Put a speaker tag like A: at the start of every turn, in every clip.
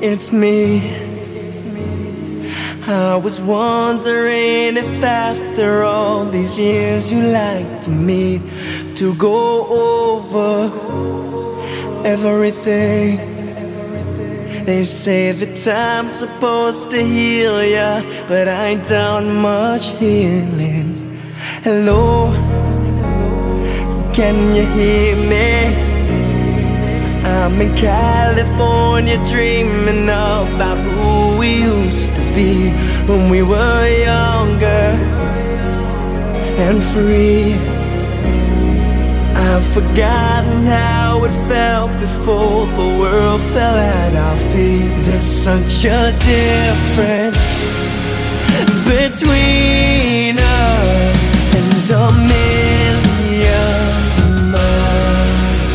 A: It's me. I was wondering if after all these years you like to meet to go over everything. They say that time's supposed to heal ya, but I ain't done much healing. Hello, can you hear me? I'm in California dreaming about who we used to be when we were younger and free. I've forgotten how it felt before the world fell at our feet. There's such a difference between us and a million miles.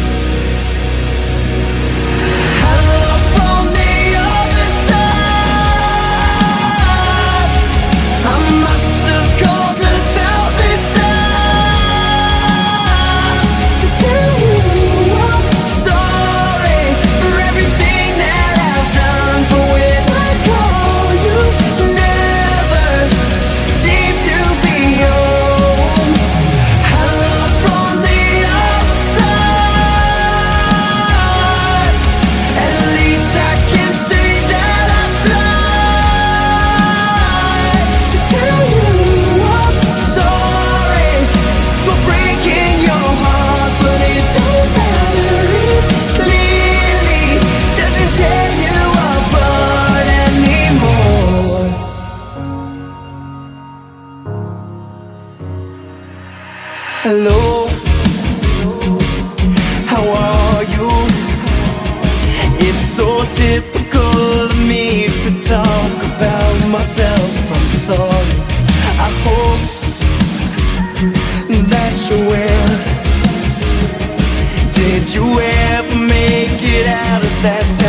A: Hello, how are you? It's so typical of me to talk about myself. I'm sorry. I hope that you will. Did you ever make it out of that